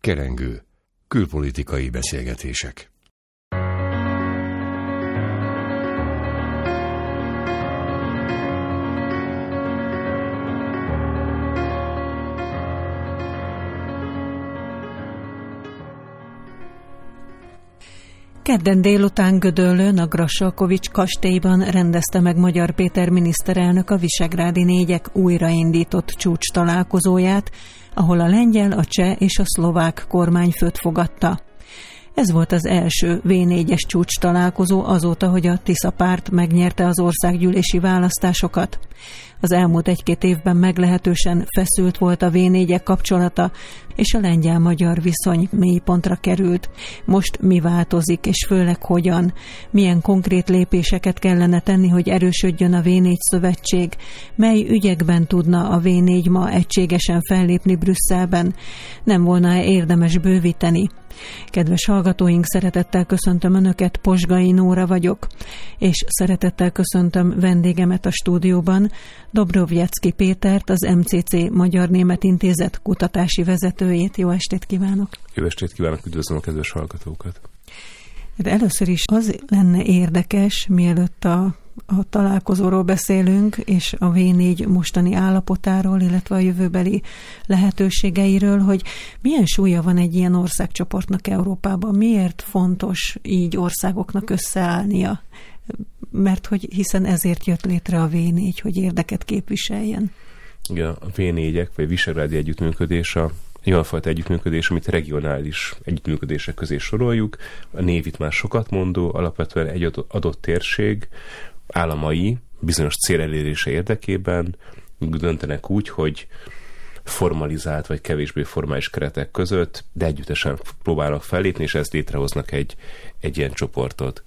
Kerengő. Külpolitikai beszélgetések. Kedden délután Gödöllőn a Grassalkovich kastélyban rendezte meg Magyar Péter miniszterelnök a Visegrádi négyek újraindított csúcs találkozóját, ahol a lengyel, a cseh és a szlovák kormányfőt fogadta. Ez volt az első V4-es csúcs találkozó azóta, hogy a Tisza párt megnyerte az országgyűlési választásokat. Az elmúlt egy-két évben meglehetősen feszült volt a V4-ek kapcsolata, és a lengyel-magyar viszony mélypontra került. Most mi változik, és főleg hogyan? Milyen konkrét lépéseket kellene tenni, hogy erősödjön a V4 szövetség? Mely ügyekben tudna a V4 ma egységesen fellépni Brüsszelben? Nem volna érdemes bővíteni? Kedves hallgatóink, szeretettel köszöntöm Önöket, Posgai Nóra vagyok, és szeretettel köszöntöm vendégemet a stúdióban, Dobrovjecki Pétert, az MCC Magyar-Német Intézet kutatási vezetőjét. Jó estét kívánok! Jó estét kívánok, üdvözlöm a kedves hallgatókat! Először is az lenne érdekes, mielőtt a találkozóról beszélünk, és a V4 mostani állapotáról, illetve a jövőbeli lehetőségeiről, hogy milyen súlya van egy ilyen országcsoportnak Európában, miért fontos így országoknak összeállnia, mert hogy hiszen ezért jött létre a V4, hogy érdeket képviseljen. Igen, a V4-ek, vagy Visegrádi együttműködés egy olyan fajta együttműködés, amit regionális együttműködések közé soroljuk. A név itt már sokat mondó, alapvetően egy adott térség államai bizonyos cél elérése érdekében döntenek úgy, hogy formalizált vagy kevésbé formális keretek között, de együttesen próbálnak fellépni, és ezt létrehoznak egy ilyen csoportot.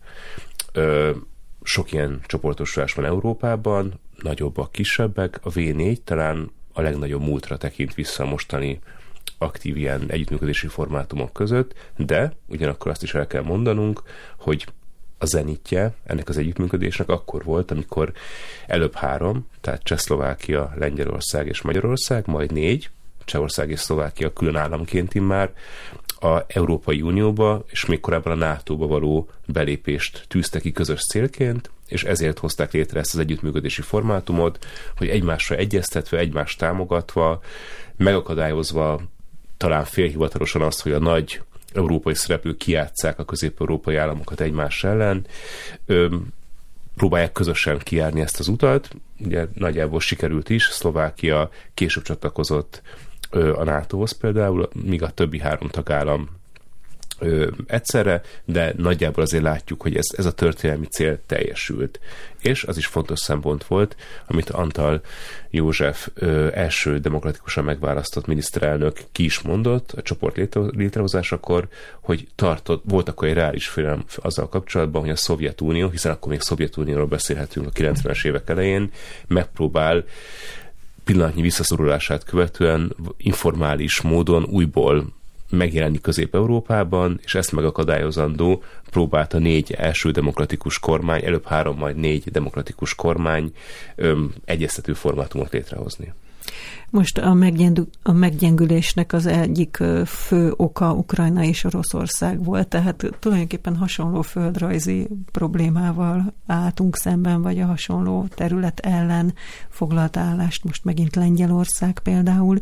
Sok ilyen csoportosulás van Európában, nagyobbak, kisebbek. A V4 talán a legnagyobb múltra tekint vissza a mostani aktív ilyen együttműködési formátumok között, de ugyanakkor azt is el kell mondanunk, hogy a zenitje ennek az együttműködésnek akkor volt, amikor előbb 3, tehát Csehszlovákia, Lengyelország és Magyarország, majd 4, Csehország és Szlovákia külön államként immár a Európai Unióba, és még korábban a NATO-ba való belépést tűzte ki közös célként, és ezért hozták létre ezt az együttműködési formátumot, hogy egymásra egyeztetve, egymást támogatva, megakadályozva talán félhivatalosan azt, hogy a nagy európai szereplők kijátsszák a közép-európai államokat egymás ellen, próbálják közösen kijárni ezt az utat. Ugye nagyjából sikerült is, Szlovákia később csatlakozott a NATO-hoz például, míg a többi 3 tagállam egyszerre, de nagyjából azért látjuk, hogy ez a történelmi cél teljesült. És az is fontos szempont volt, amit Antal József első demokratikusan megválasztott miniszterelnök ki is mondott a csoport létrehozásakor, hogy volt akkor egy reális félelem azzal kapcsolatban, hogy a Szovjetunió, hiszen akkor még Szovjetunióról beszélhetünk a 90-es évek elején, megpróbál pillanatnyi visszaszorulását követően informális módon újból megjelenni Közép-Európában, és ezt megakadályozandó próbált a 4 első demokratikus kormány, előbb 3, majd 4 demokratikus kormány egyeztető formátumot létrehozni. Most a meggyengülésnek az egyik fő oka Ukrajna és Oroszország volt, tehát tulajdonképpen hasonló földrajzi problémával álltunk szemben, vagy a hasonló terület ellen foglalt állást most megint Lengyelország például,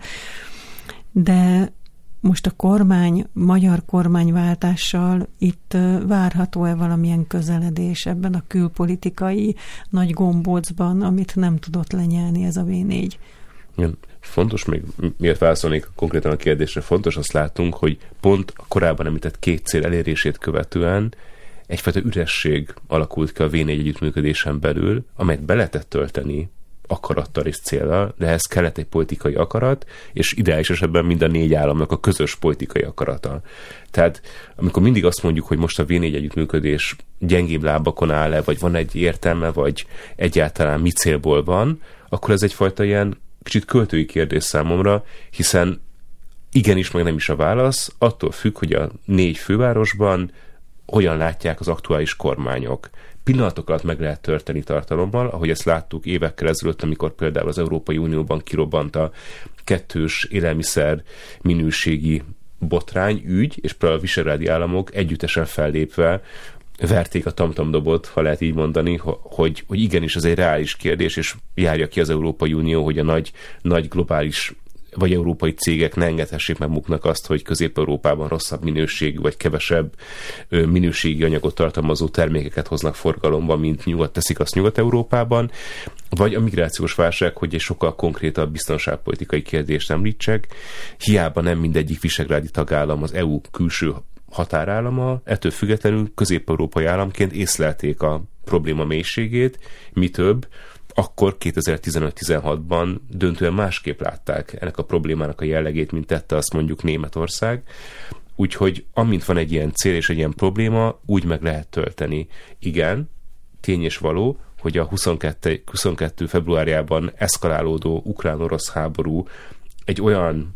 de most a magyar kormányváltással itt várható-e valamilyen közeledés ebben a külpolitikai nagy gombócban, amit nem tudott lenyelni ez a V4? Igen, fontos, még miért válaszolnék konkrétan a kérdésre, fontos azt látunk, hogy pont a korábban említett 2 cél elérését követően egyfajta üresség alakult ki a V4 együttműködésen belül, amelyet be lehetett tölteni akarattal és céllal, de ehhez kellett egy politikai akarat, és ideális esetben mind a 4 államnak a közös politikai akarata. Tehát amikor mindig azt mondjuk, hogy most a V4 együttműködés gyengébb lábakon áll-e, vagy van egy értelme, vagy egyáltalán mi célból van, akkor ez egyfajta ilyen kicsit költői kérdés számomra, hiszen igenis, meg nem is a válasz, attól függ, hogy a 4 fővárosban hogyan látják az aktuális kormányok. Pillanatok alatt meg lehet törteni tartalommal, ahogy ezt láttuk évekkel ezelőtt, amikor például az Európai Unióban kirobbant a 2-s élelmiszer minőségi botrány, ügy, és például a visegrádi államok együttesen fellépve verték a tamtamdobot, ha lehet így mondani, hogy igenis ez egy reális kérdés, és járja ki az Európai Unió, hogy a nagy globális vagy európai cégek ne engedhessék meg maguknak azt, hogy Közép-Európában rosszabb minőségű, vagy kevesebb minőségi anyagot tartalmazó termékeket hoznak forgalomba, mint teszik azt Nyugat-Európában, vagy a migrációs válság, hogy egy sokkal konkrétabb biztonságpolitikai kérdést említsek. Hiába nem mindegyik visegrádi tagállam az EU külső határállama, ettől függetlenül közép-európai államként észlelték a probléma mélységét, mi több, akkor 2015-16-ban döntően másképp látták ennek a problémának a jellegét, mint tette azt mondjuk Németország. Úgyhogy amint van egy ilyen cél és egy ilyen probléma, úgy meg lehet tölteni. Igen, tény és való, hogy a 22. februárjában eszkalálódó ukrán-orosz háború egy olyan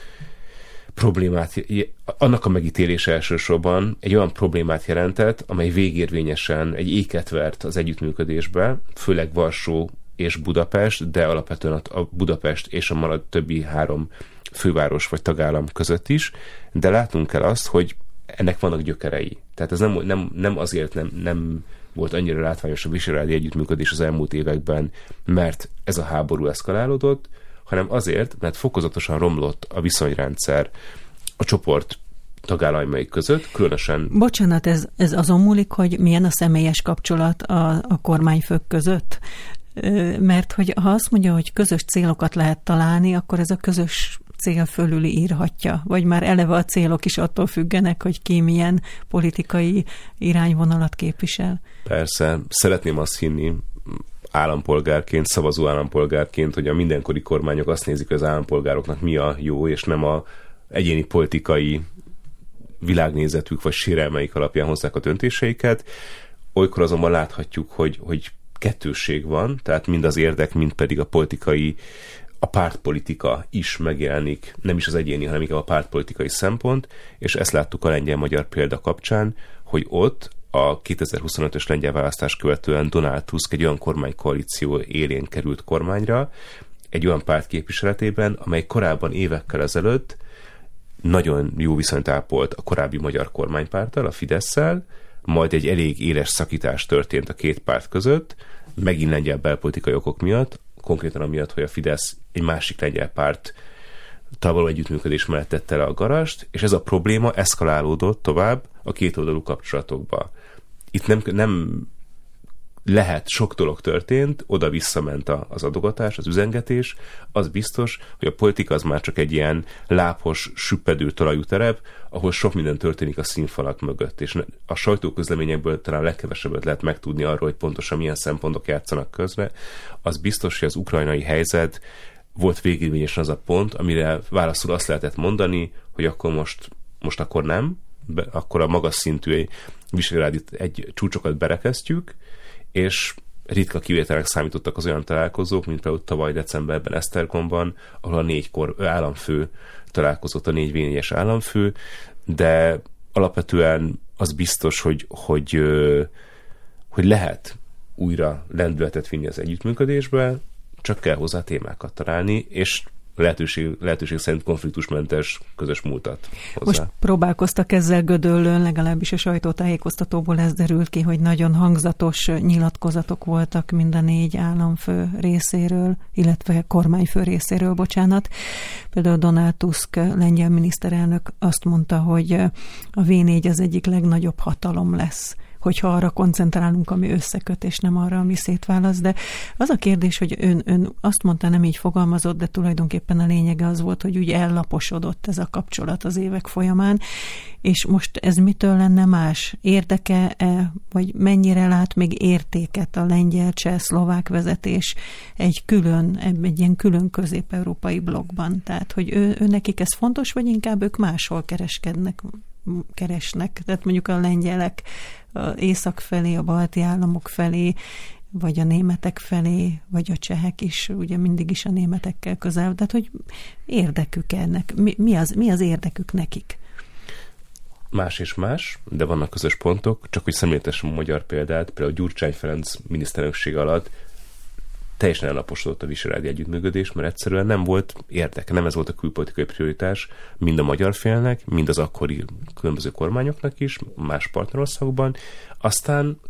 problémát, annak a megítélése elsősorban egy olyan problémát jelentett, amely végérvényesen egy éket vert az együttműködésbe, főleg Varsó és Budapest, de alapvetően a Budapest és a többi 3 főváros vagy tagállam között is, de látnunk kell azt, hogy ennek vannak gyökerei. Tehát ez nem azért nem volt annyira látványos a visegrádi együttműködés az elmúlt években, mert ez a háború eszkalálódott, hanem azért, mert fokozatosan romlott a viszonyrendszer a csoport tagállamai között, különösen... Bocsánat, ez azon múlik, hogy milyen a személyes kapcsolat a kormányfők között? Mert hogy ha azt mondja, hogy közös célokat lehet találni, akkor ez a közös cél fölüli írhatja, vagy már eleve a célok is attól függenek, hogy ki milyen politikai irányvonalat képvisel? Persze, szeretném azt hinni, állampolgárként, szavazó állampolgárként, hogy a mindenkori kormányok azt nézik, hogy az állampolgároknak mi a jó, és nem a egyéni politikai világnézetük vagy sérelmeik alapján hozzák a döntéseiket. Olykor azonban láthatjuk, hogy kettősség van, tehát mind az érdek, mind pedig a pártpolitika is megjelenik, nem is az egyéni, hanem inkább a pártpolitikai szempont, és ezt láttuk a lengyel-magyar példa kapcsán, hogy ott a 2025-ös lengyel választás követően Donald Tusk egy olyan kormánykoalíció élén került kormányra, egy olyan párt képviseletében, amely korábban évekkel ezelőtt nagyon jó viszonyt ápolt a korábbi magyar kormánypárttal, a Fidesszel, majd egy elég éles szakítás történt a két párt között, megint lengyel belpolitikai okok miatt, konkrétan amiatt, hogy a Fidesz egy másik lengyel párt való együttműködés mellett tette le a garast, és ez a probléma eszkalálódott tovább a kétoldalú kapcsolatokba. Itt nem lehet, sok dolog történt, oda-visszament az adogatás, az üzengetés, az biztos, hogy a politika az már csak egy ilyen lábos, süppedő talajú terep, ahol sok minden történik a színfalak mögött, és a sajtóközleményekből talán legkevesebbet lehet megtudni arról, hogy pontosan milyen szempontok játszanak közre. Az biztos, hogy az ukrajnai helyzet volt végérvényesen az a pont, amire válaszul azt lehetett mondani, hogy akkor most akkor nem, akkor a magas szintű visegrádi csúcsokat berekeztjük, és ritka kivételek számítottak az olyan találkozók, mint például tavaly decemberben Esztergomban, ahol a 4 államfő találkozott, a 4 V4-es államfő, de alapvetően az biztos, hogy lehet újra lendületet vinni az együttműködésbe, csak kell hozzá témákat találni, és lehetőség szerint konfliktusmentes közös múltat hozzá. Most próbálkoztak ezzel Gödöllőn, legalábbis a sajtótájékoztatóból ez derült ki, hogy nagyon hangzatos nyilatkozatok voltak mind a 4 államfő részéről, illetve kormányfő részéről, bocsánat. Például Donald Tusk, lengyel miniszterelnök azt mondta, hogy a V4 az egyik legnagyobb hatalom lesz, hogyha arra koncentrálunk, ami összeköt, és nem arra, ami szétválaszt. De az a kérdés, hogy ön azt mondta, nem így fogalmazott, de tulajdonképpen a lényege az volt, hogy úgy ellaposodott ez a kapcsolat az évek folyamán, és most ez mitől lenne más? Érdeke-e, vagy mennyire lát még értéket a lengyel, cseh, szlovák vezetés egy ilyen külön közép-európai blokkban? Tehát, hogy ő nekik ez fontos, vagy inkább ők máshol keresnek? Tehát mondjuk a lengyelek észak felé, a balti államok felé, vagy a németek felé, vagy a csehek is, ugye mindig is a németekkel közel. Tehát, hogy érdekük ennek? Mi az érdekük nekik? Más és más, de vannak közös pontok, csak hogy szemléltessem a magyar példát, például Gyurcsány Ferenc miniszterelnökség alatt teljesen ellaposodott a visegrádi együttműködés, mert egyszerűen nem volt érdeke, nem ez volt a külpolitikai prioritás mind a magyar félnek, mind az akkori különböző kormányoknak is, más partnerországokban. Aztán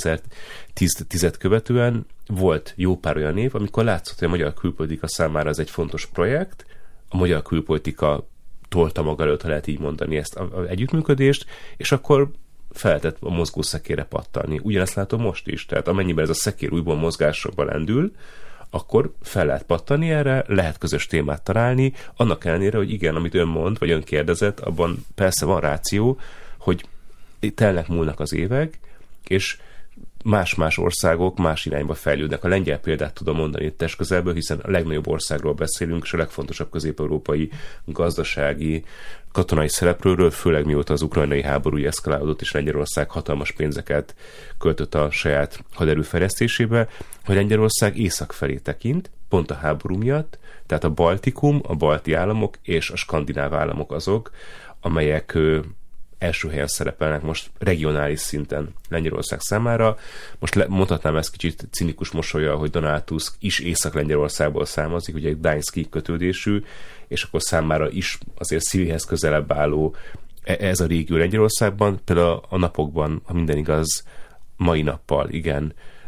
2010-et követően volt jó pár olyan év, amikor látszott, hogy a magyar külpolitika számára ez egy fontos projekt, a magyar külpolitika tolta maga előtt, ha lehet így mondani, ezt az együttműködést, és akkor fel lehetett a mozgószekérre pattanni. Ugyanezt látom most is, tehát amennyiben ez a szekér újból mozgásba lendül, akkor fel lehet pattani erre, lehet közös témát találni, annak ellenére, hogy igen, amit ön mond, vagy ön kérdezett, abban persze van ráció, hogy telnek múlnak az évek, és más-más országok más irányba fejlődnek. A lengyel példát tudom mondani itt testközelből, hiszen a legnagyobb országról beszélünk, és a legfontosabb közép-európai gazdasági, katonai szereplőről, főleg mióta az ukrajnai háború eszkalálódott, és Lengyelország hatalmas pénzeket költött a saját haderő fejlesztésébe, hogy Lengyelország észak felé tekint, pont a háború miatt, tehát a Baltikum, a balti államok és a skandináv államok azok, amelyek első helyen szerepelnek most regionális szinten Lengyelország számára. Most mondhatnám ezt kicsit cinikus mosollyal, hogy Donald Tusk is Észak-Lengyelországból származik, ugye egy Gdański kötődésű, és akkor számára is azért szívéhez közelebb álló ez a régió Lengyelországban. Például a napokban, ha minden igaz, mai nappal, igen,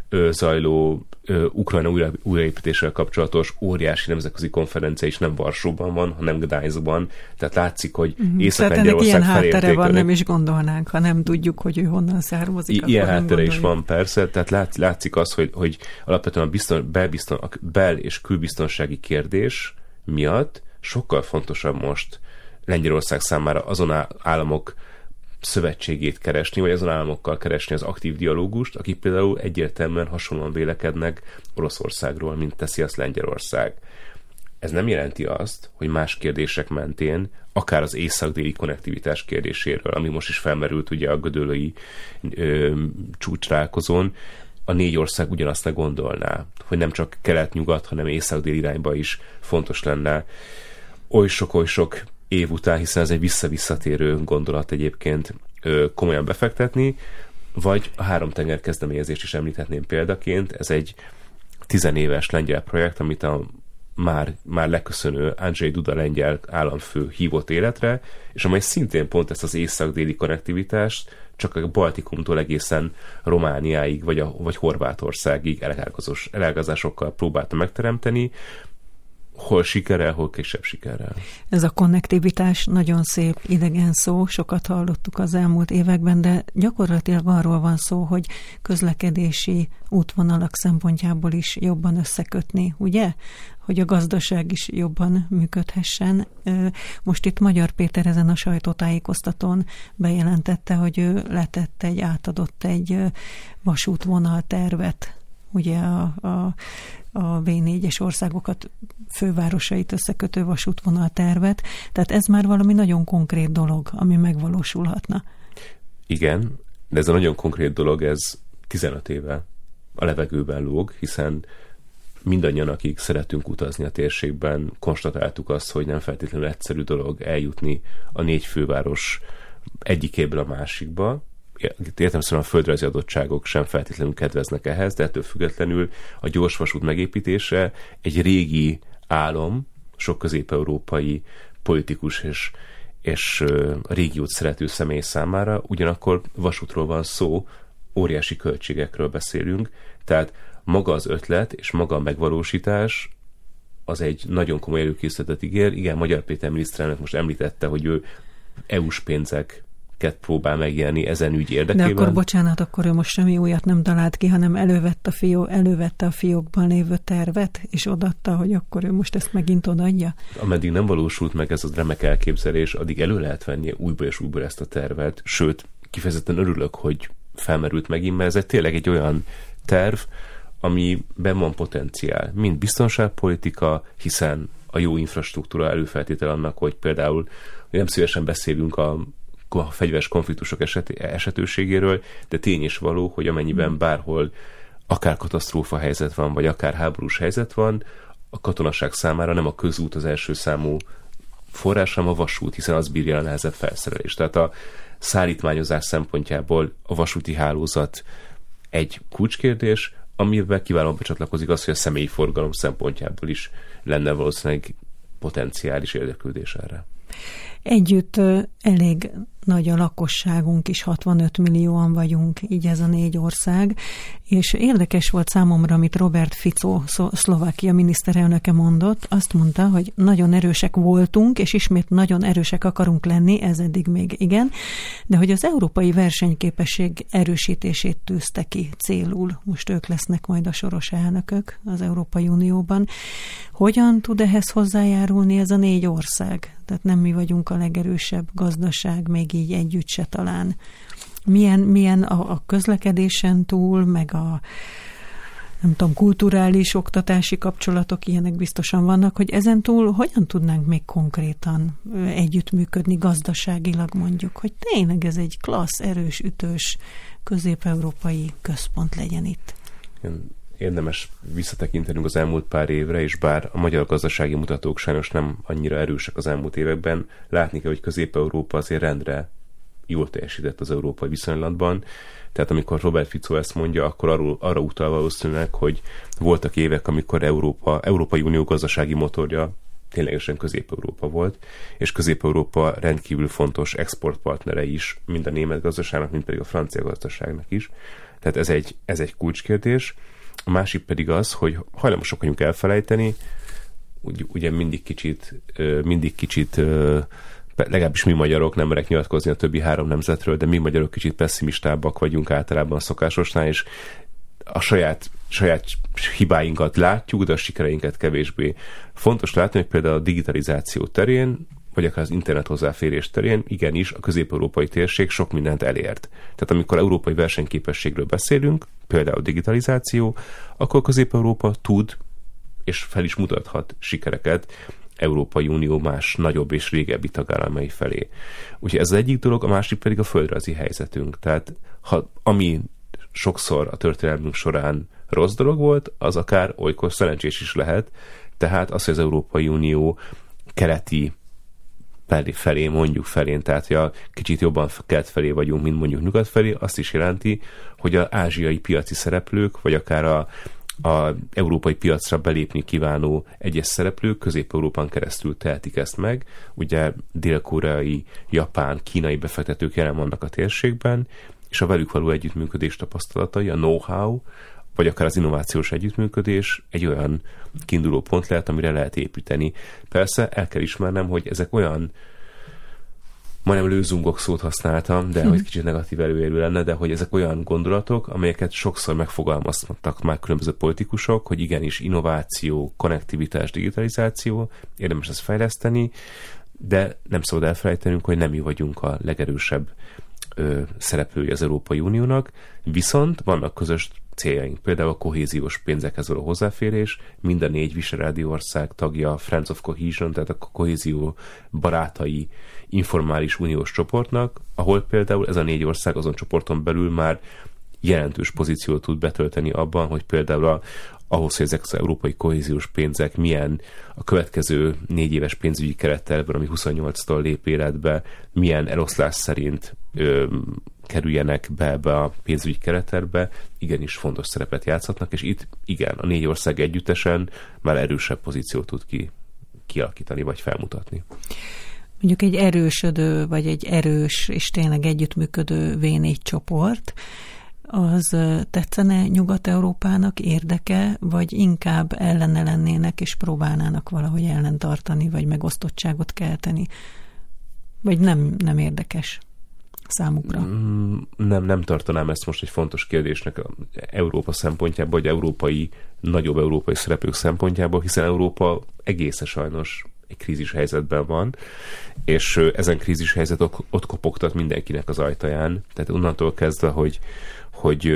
zajló Ukrajna újraépítéssel kapcsolatos óriási nemzetközi konferencia is nem Varsóban van, hanem Gdańskban. Tehát látszik, hogy Észak-Lengyelország felé ilyen háttere van, nem is gondolnánk, ha nem tudjuk, hogy ő honnan származik. Ilyen háttere is van, persze. Tehát látszik az, hogy alapvetően a bel- és külbiztonsági kérdés miatt sokkal fontosabb most Lengyelország számára azon államok szövetségét keresni, vagy azon államokkal keresni az aktív dialógust, akik például egyértelműen hasonlóan vélekednek Oroszországról, mint teszi azt Lengyelország. Ez nem jelenti azt, hogy más kérdések mentén, akár az észak-déli konnektivitás kérdéséről, ami most is felmerült ugye a gödöllői csúcstalálkozón, a 4 ország ugyanazt ne gondolná, hogy nem csak kelet-nyugat, hanem észak-dél irányba is fontos lenne oly sok év után, hiszen ez egy visszatérő gondolat egyébként komolyan befektetni, vagy a 3 tenger kezdeményezést is említhetném példaként. Ez egy 10 éves lengyel projekt, amit a már leköszönő Andrzej Duda lengyel államfő hívott életre, és amely szintén pont ezt az észak-déli konnektivitást csak a Baltikumtól egészen Romániáig, vagy Horvátországig elágazásokkal próbálta megteremteni, hol sikerrel, hol kisebb sikerrel. Ez a konnektivitás nagyon szép idegen szó, sokat hallottuk az elmúlt években, de gyakorlatilag arról van szó, hogy közlekedési útvonalak szempontjából is jobban összekötni, ugye? Hogy a gazdaság is jobban működhessen. Most itt Magyar Péter ezen a sajtótájékoztatón bejelentette, hogy ő átadott egy vasútvonal tervet, ugye a V4-es országokat, fővárosait összekötő vasútvonal tervet. Tehát ez már valami nagyon konkrét dolog, ami megvalósulhatna. Igen, de ez a nagyon konkrét dolog, ez 15 éve a levegőben lóg, hiszen mindannyian, akik szeretünk utazni a térségben, konstatáltuk azt, hogy nem feltétlenül egyszerű dolog eljutni a 4 főváros egyikéből a másikba. Értelemszerűen a földrajzi adottságok sem feltétlenül kedveznek ehhez, de ettől függetlenül a gyorsvasút megépítése egy régi álom, sok közép-európai politikus és régiót szerető személy számára, ugyanakkor vasútról van szó, óriási költségekről beszélünk, tehát maga az ötlet és maga a megvalósítás az egy nagyon komoly előkészületet ígér. Igen, Magyar Péter miniszterelnök most említette, hogy ő EU-s pénzeket próbál megélni ezen ügy érdekében. De akkor bocsánat, akkor ő most semmi újat nem talált ki, hanem elővette a fiókban lévő tervet, és odaadta, hogy akkor ő most ezt megint odaadja? Ameddig nem valósult meg ez a remek elképzelés, addig elő lehet venni újból és újból ezt a tervet, sőt, kifejezetten örülök, hogy felmerült megint, mert ez tényleg egy olyan terv, amiben van potenciál, mint biztonságpolitika, hiszen a jó infrastruktúra előfeltétel annak, hogy például nem szívesen beszélünk a fegyveres konfliktusok esetőségéről, de tény is való, hogy amennyiben bárhol akár katasztrófa helyzet van, vagy akár háborús helyzet van, a katonaság számára nem a közút az első számú forrás, hanem a vasút, hiszen az bírja a nehezebb felszerelést. Tehát a szállítmányozás szempontjából a vasúti hálózat egy kulcskérdés, amivel kiválóan becsatlakozik az, hogy a személyi forgalom szempontjából is lenne valószínűleg potenciális érdeklődés erre. Együtt elég nagy a lakosságunk is, 65 millióan vagyunk, így ez a 4 ország, és érdekes volt számomra, amit Robert Fico, Szlovákia miniszterelnöke mondott. Azt mondta, hogy nagyon erősek voltunk, és ismét nagyon erősek akarunk lenni, ez eddig még igen, de hogy az európai versenyképesség erősítését tűzte ki célul. Most ők lesznek majd a soros elnökök az Európai Unióban. Hogyan tud ehhez hozzájárulni ez a 4 ország? Tehát nem mi vagyunk a legerősebb gazdaság, még így együtt se talán. Milyen a közlekedésen túl, meg a nem tudom, kulturális, oktatási kapcsolatok, ilyenek biztosan vannak, hogy ezen túl hogyan tudnánk még konkrétan együttműködni gazdaságilag mondjuk, hogy tényleg ez egy klassz, erős, ütős közép-európai központ legyen itt. Érdemes visszatekintenünk az elmúlt pár évre, és bár a magyar gazdasági mutatók sajnos nem annyira erősek az elmúlt években, látni kell, hogy Közép-Európa azért rendre jól teljesített az európai viszonylatban. Tehát amikor Robert Fico ezt mondja, akkor arra utal valószínűleg, hogy voltak évek, amikor Európai Unió gazdasági motorja ténylegesen Közép-Európa volt, és Közép-Európa rendkívül fontos exportpartnere is, mind a német gazdaságnak, mind pedig a francia gazdaságnak is. Tehát ez egy kulcskérdés. A másik pedig az, hogy hajlamosak vagyunk elfelejteni, ugye mindig kicsit legalábbis mi magyarok, nem merek nyilatkozni a többi 3 nemzetről, de mi magyarok kicsit pessimistábbak vagyunk általában a szokásosnál, és a saját hibáinkat látjuk, de a sikereinket kevésbé. Fontos látni, hogy például a digitalizáció terén, vagy akár az internet hozzáférés terén igenis a közép-európai térség sok mindent elért. Tehát amikor európai versenyképességről beszélünk, például digitalizáció, akkor Közép-Európa tud és fel is mutathat sikereket Európai Unió más nagyobb és régebbi tagállamai felé. Úgyhogy ez az egyik dolog, a másik pedig a földrajzi helyzetünk. Tehát ami sokszor a történelmünk során rossz dolog volt, az akár olykor szerencsés is lehet. Tehát az, hogy az Európai Unió keleti felé, mondjuk felén, tehát hogy kicsit jobban kelet felé vagyunk, mint mondjuk nyugat felé, azt is jelenti, hogy az ázsiai piaci szereplők, vagy akár a európai piacra belépni kívánó egyes szereplők Közép-Európán keresztül tehetik ezt meg. Ugye dél-koreai, japán, kínai befektetők jelen vannak a térségben, és a velük való együttműködés tapasztalatai, a know-how, vagy akár az innovációs együttműködés egy olyan kiinduló pont lehet, amire lehet építeni. Persze el kell ismernem, hogy ezek olyan, majdnem lőzungok szót használtam, de hogy kicsit negatív előérő lenne, de hogy ezek olyan gondolatok, amelyeket sokszor megfogalmaztak már különböző politikusok, hogy igenis innováció, konnektivitás, digitalizáció, érdemes ezt fejleszteni, de nem szabad elfelejtenünk, hogy nem mi vagyunk a legerősebb szereplői az Európai Uniónak, viszont vannak közös céljaink, például a kohéziós pénzekhez való hozzáférés, minden 4 visegrádi ország tagja Friends of Cohesion, tehát a kohézió barátai informális uniós csoportnak, ahol például ez a 4 ország azon csoporton belül már jelentős pozíciót tud betölteni abban, hogy például ahhoz, hogy ezek az európai kohéziós pénzek milyen a következő 4 éves pénzügyi kerettervben, ami 28-tól lép életbe, milyen eloszlás szerint kerüljenek be ebbe a pénzügyi kerettervbe, igenis fontos szerepet játszhatnak, és itt igen, a 4 ország együttesen már erősebb pozíciót tud kialakítani, vagy felmutatni. Mondjuk egy erősödő, vagy egy erős és tényleg együttműködő V4 csoport, az tetszene Nyugat-Európának, érdeke, vagy inkább ellene lennének, és próbálnának valahogy ellentartani, vagy megosztottságot kelteni? Vagy nem érdekes számukra? Nem tartanám ezt most egy fontos kérdésnek Európa szempontjából, vagy nagyobb európai szereplők szempontjából, hiszen Európa egészen sajnos egy krízis helyzetben van, és ezen krízis helyzet ott kopogtat mindenkinek az ajtaján. Tehát onnantól kezdve, hogy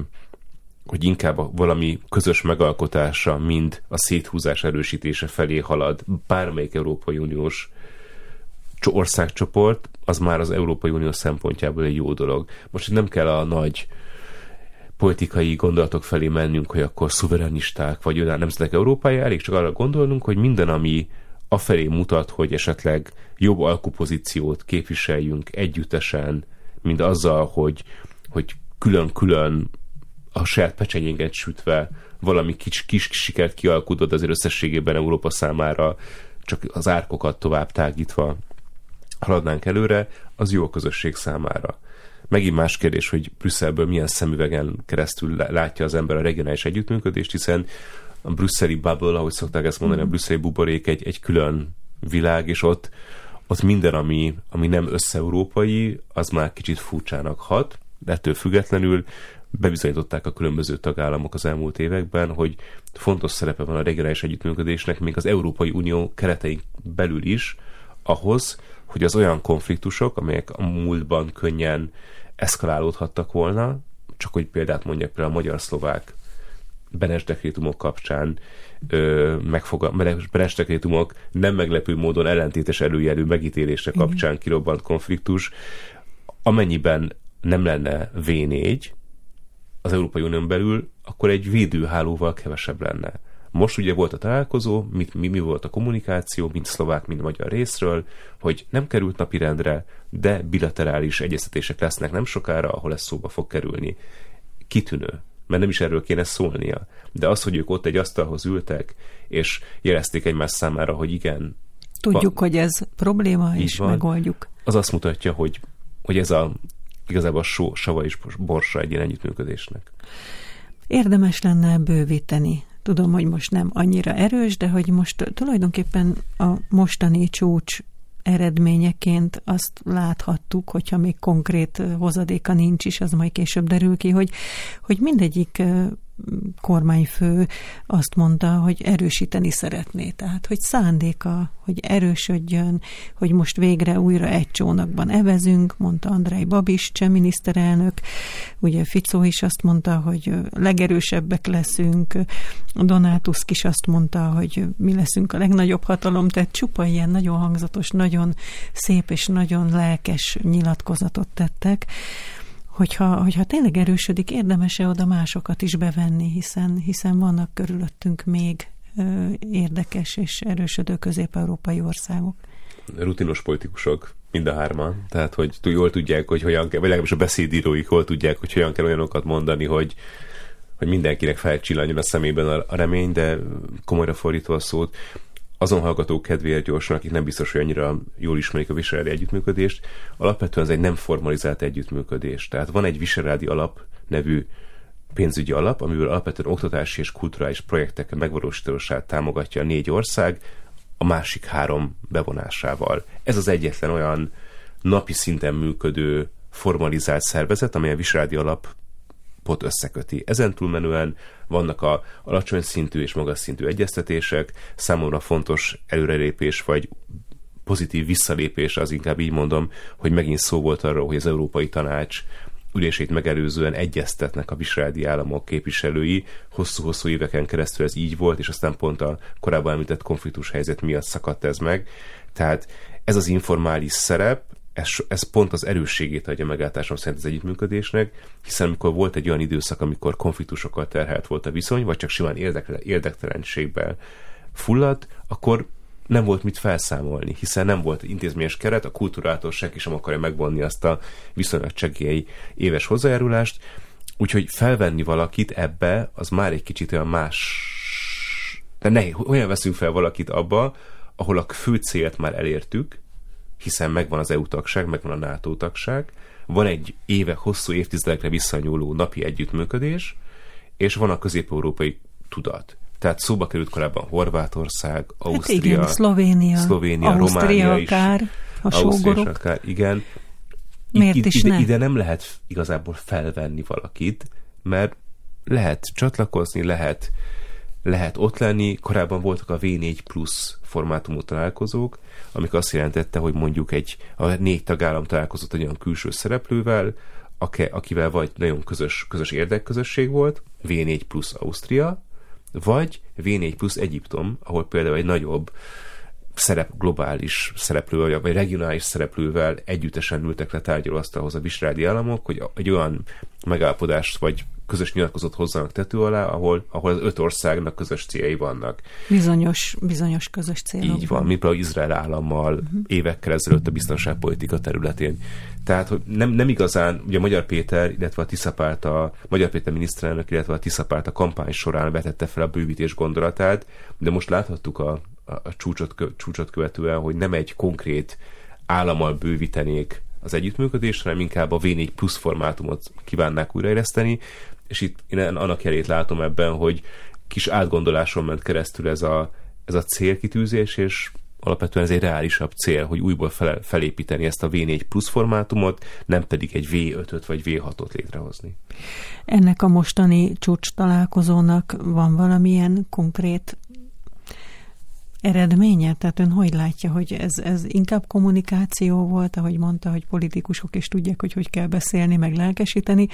inkább valami közös megalkotása, mind a széthúzás erősítése felé halad bármelyik Európai Uniós országcsoport, az már az Európai Unió szempontjából egy jó dolog. Most nem kell a nagy politikai gondolatok felé mennünk, hogy akkor szuverenisták, vagy olyan nemzetek Európája, elég csak arra gondolnunk, hogy minden, ami afelé mutat, hogy esetleg jobb alkupozíciót képviseljünk együttesen, mint azzal, hogy külön-külön a saját pecsenyénket sütve valami kis sikert kialkudott, azért összességében Európa számára csak az árkokat tovább tágítva haladnánk előre, az jó a közösség számára. Megint más kérdés, hogy Brüsszelből milyen szemüvegen keresztül látja az ember a regionális együttműködést, hiszen a brüsszeli bubble, ahogy szokták ezt mondani, a brüsszeli buborék egy külön világ, és ott minden, ami nem összeurópai, az már kicsit furcsának hat, de ettől függetlenül bebizonyították a különböző tagállamok az elmúlt években, hogy fontos szerepe van a regionális együttműködésnek, még az Európai Unió keretein belül is, ahhoz, hogy az olyan konfliktusok, amelyek a múltban könnyen eszkalálódhattak volna, csak hogy példát mondjak, például a magyar-szlovák Benes dekrétumok kapcsán Benes dekrétumok nem meglepő módon ellentétes előjelű megítélése kapcsán kirobbant konfliktus, amennyiben nem lenne V4 az Európai Unión belül, akkor egy védőhálóval kevesebb lenne. Most ugye volt a találkozó, mi volt a kommunikáció, mind szlovák, mind magyar részről, hogy nem került napirendre, de bilaterális egyeztetések lesznek nem sokára, ahol ez szóba fog kerülni. Kitűnő, mert nem is erről kéne szólnia. De az, hogy ők ott egy asztalhoz ültek, és jelezték egymás számára, hogy igen. Tudjuk, hogy ez probléma, és van, megoldjuk. Az azt mutatja, hogy ez igazából a sava és borsa egy ilyen együttműködésnek. Érdemes lenne bővíteni. Tudom, hogy most nem annyira erős, de hogy most tulajdonképpen a mostani csúcs eredményeként azt láthattuk, hogyha még konkrét hozadéka nincs is, az majd később derül ki, hogy mindegyik kormányfő azt mondta, hogy erősíteni szeretné. Tehát, hogy szándéka, hogy erősödjön, hogy most végre újra egy csónakban evezünk, mondta Andrej Babis, cseh miniszterelnök. Ugye Fico is azt mondta, hogy legerősebbek leszünk. Donald Tusk is azt mondta, hogy mi leszünk a legnagyobb hatalom, tehát csupa ilyen nagyon hangzatos, nagyon szép és nagyon lelkes nyilatkozatot tettek. Hogyha tényleg erősödik, érdemes-e oda másokat is bevenni, hiszen vannak körülöttünk még érdekes és erősödő közép-európai országok. Rutinos politikusok, mind a hárman, tehát hogy jól tudják, hogy hogyan kell, vagy legalábbis a beszédíróik jól tudják, hogy hogyan kell olyanokat mondani, hogy mindenkinek felcsillanjon a szemében a remény, de komolyra fordítva a szót, azon hallgatók kedvéért gyorsan, akik nem biztos, hogy annyira jól ismerik a visegrádi együttműködést, alapvetően ez egy nem formalizált együttműködés. Tehát van egy visegrádi alap nevű pénzügyi alap, amiből alapvetően oktatási és kulturális projektek megvalósítását támogatja a 4 ország, a másik 3 bevonásával. Ez az egyetlen olyan napi szinten működő formalizált szervezet, amely a visegrádi alapot összeköti. Ezen túlmenően vannak a alacsony szintű és magas szintű egyeztetések, számomra fontos előrelépés vagy pozitív visszalépés, az inkább így mondom, hogy megint szó volt arról, hogy az Európai Tanács ülését megelőzően egyeztetnek a visegrádi államok képviselői. Hosszú-hosszú éveken keresztül ez így volt, és aztán pont a korábban említett konfliktus helyzet miatt szakadt ez meg. Tehát ez az informális szerep, ez pont az erősségét adja meglátásom szerint az együttműködésnek, hiszen amikor volt egy olyan időszak, amikor konfliktusokkal terhelt volt a viszony, vagy csak simán érdektelenségben fulladt, akkor nem volt mit felszámolni, hiszen nem volt intézményes keret, a kultúrától senki sem akarja megvonni azt a viszonylag csekély éves hozzájárulást, úgyhogy felvenni valakit ebbe, az már egy kicsit olyan más, de nehéz, olyan veszünk fel valakit abba, ahol a fő célt már elértük, hiszen megvan az EU tagság, megvan a NATO tagság, van egy hosszú évtizedekre visszanyúló napi együttműködés, és van a közép-európai tudat. Tehát szóba került korábban Horvátország, Ausztria, igen, Szlovénia, Románia is, akár, a sógorok. Akár, igen. Miért is ne? Ide nem lehet igazából felvenni valakit, mert lehet csatlakozni, lehet ott lenni. Korábban voltak a V4 plusz formátumú találkozók, amik azt jelentette, hogy mondjuk a 4 tagállam találkozott egy olyan külső szereplővel, akivel vagy nagyon közös érdekközösség volt, V4 plusz Ausztria, vagy V4 plusz Egyiptom, ahol például egy nagyobb globális szereplővel, vagy regionális szereplővel együttesen ültek le tárgyalóasztalhoz a visegrádi államok, hogy egy olyan megállapodást vagy közös nyilatkozatot hozzanak tető alá, ahol az 5 országnak közös céljai vannak. Bizonyos közös célok. Így van, mint például Izrael állammal évekkel ezelőtt a biztonságpolitika területén. Tehát hogy nem igazán, ugye Magyar Péter, illetve a Tiszapárt, Magyar Péter miniszterelnök, illetve a Tiszapárt a kampány során vetette fel a bővítés gondolatát, de most láthattuk a csúcsot követően, hogy nem egy konkrét állammal bővítenék az együttműködést, hanem inkább a V4 plusz formátumot kívánnák újraéleszteni, és itt én annak jelét látom ebben, hogy kis átgondoláson ment keresztül ez a célkitűzés, és alapvetően ez egy reálisabb cél, hogy újból felépíteni ezt a V4 plusz formátumot, nem pedig egy V5-öt vagy V6-ot létrehozni. Ennek a mostani csúcs találkozónak van valamilyen konkrét eredménye? Tehát ön hogy látja, hogy ez inkább kommunikáció volt, ahogy mondta, hogy politikusok is tudják, hogy kell beszélni, meg lelkesíteni,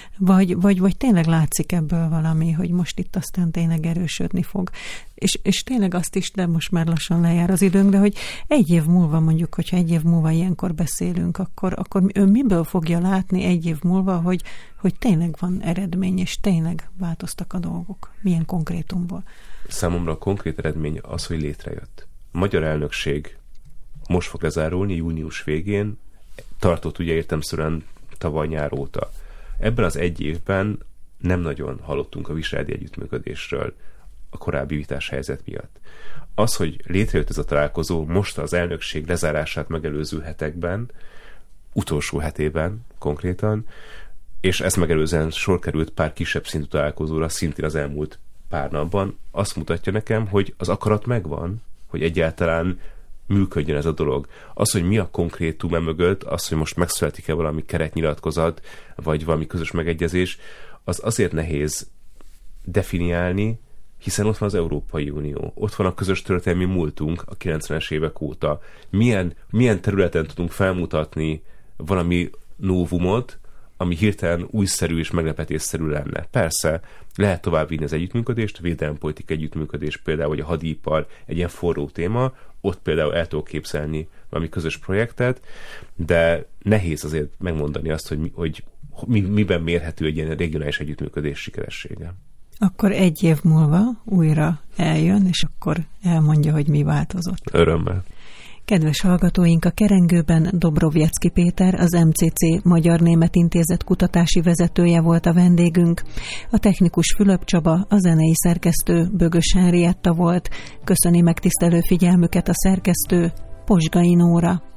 vagy tényleg látszik ebből valami, hogy most itt aztán tényleg erősödni fog. És tényleg azt is, de most már lassan lejár az időnk, de hogy egy év múlva mondjuk, hogyha egy év múlva ilyenkor beszélünk, akkor ön miből fogja látni egy év múlva, hogy tényleg van eredmény, és tényleg változtak a dolgok? Milyen konkrétumból? Számomra a konkrét eredmény az, hogy létrejött. A magyar elnökség most fog lezárulni június végén, tartott ugye értelemszerűen tavaly nyár óta. Ebben az egy évben nem nagyon hallottunk a visegrádi együttműködésről a korábbi vitás helyzet miatt. Az, hogy létrejött ez a találkozó most az elnökség lezárását megelőző hetekben, utolsó hetében konkrétan, és ezt megelőzően sor került pár kisebb szintű találkozóra szintén az elmúlt pár napban, azt mutatja nekem, hogy az akarat megvan, hogy egyáltalán működjön ez a dolog. Az, hogy mi a konkrétum mögött, az, hogy most megszületik-e valami keretnyilatkozat, vagy valami közös megegyezés, az azért nehéz definiálni, hiszen ott van az Európai Unió, ott van a közös történelmi múltunk a 90-es évek óta. Milyen területen tudunk felmutatni valami novumot, ami hirtelen újszerű és meglepetésszerű lenne. Persze, lehet továbbvinni az együttműködést, védelempolitikai együttműködés például, vagy a hadipar egy ilyen forró téma, ott például el tudok képzelni valami közös projektet, de nehéz azért megmondani azt, hogy miben mérhető egy ilyen regionális együttműködés sikeressége. Akkor egy év múlva újra eljön, és akkor elmondja, hogy mi változott. Örömmel. Kedves hallgatóink, a kerengőben Dobrovjecki Péter, az MCC Magyar-Német Intézet kutatási vezetője volt a vendégünk. A technikus Fülöp Csaba, a zenei szerkesztő Bögös Henrietta volt. Köszöni megtisztelő figyelmüket a szerkesztő, Posgai Nóra.